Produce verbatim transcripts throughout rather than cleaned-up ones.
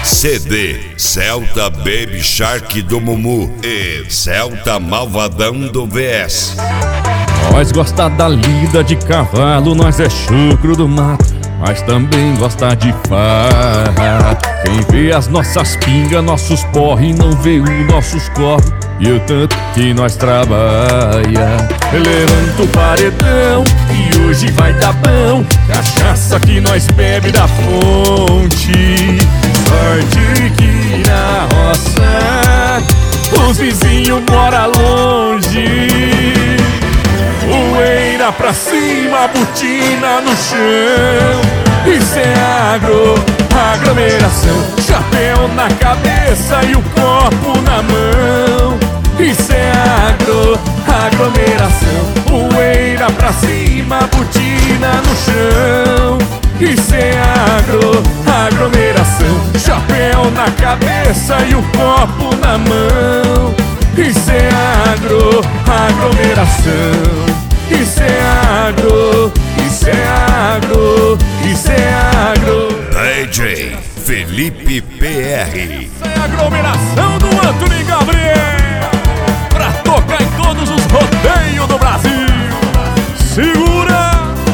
C D Celta Baby Shark do Mumu e Celta Malvadão do V S. Nós gosta da lida de cavalo, nós é chucro do mato, mas também gosta de farra. Quem vê as nossas pingas, nossos porre, não vê os nossos corre e o tanto que nós trabalha. Levanta o paredão e hoje vai dar bom, cachaça que nós bebe da fonte. Sorte que na roça os vizinhos moram longe. Poeira pra cima, botina no chão. Isso é agro, aglomeração. Chapéu na cabeça e o copo na mão. Isso é agro, aglomeração. Poeira pra cima, botina no chão. Isso é agro, aglomeração. Chapéu na cabeça e o copo na mão. Isso é agro, aglomeração. Isso é agro, isso é agro, isso é agro. D J Felipe P R. Isso é aglomeração do Antony Gabriel, pra tocar em todos os rodeios do Brasil. Segura!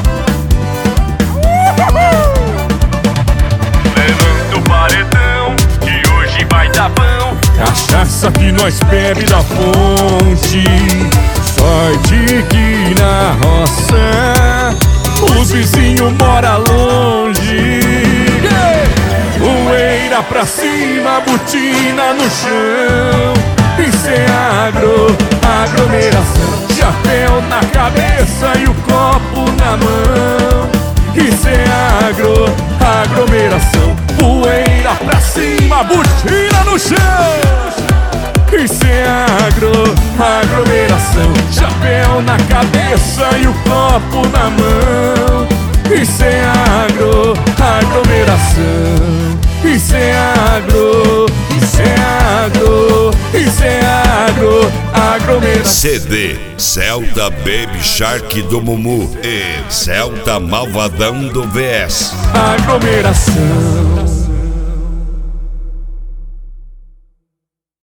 Levanta o paredão que hoje vai dar bom, cachaça que nós bebe da fonte. Sorte que na roça os vizinhos moram longe. Poeira pra cima, botina no chão. Isso é agro, aglomeração. Chapéu na cabeça e o copo na mão. Isso é agro, aglomeração. Poeira pra cima, botina no chão. Isso é agro, aglomeração. Chapéu na cabeça e o copo na mão. Isso é agro, aglomeração. Isso é agro, isso é agro, isso é agro, aglomeração. C D Celta Baby Shark do Mumu e Celta Malvadão do V S. Aglomeração.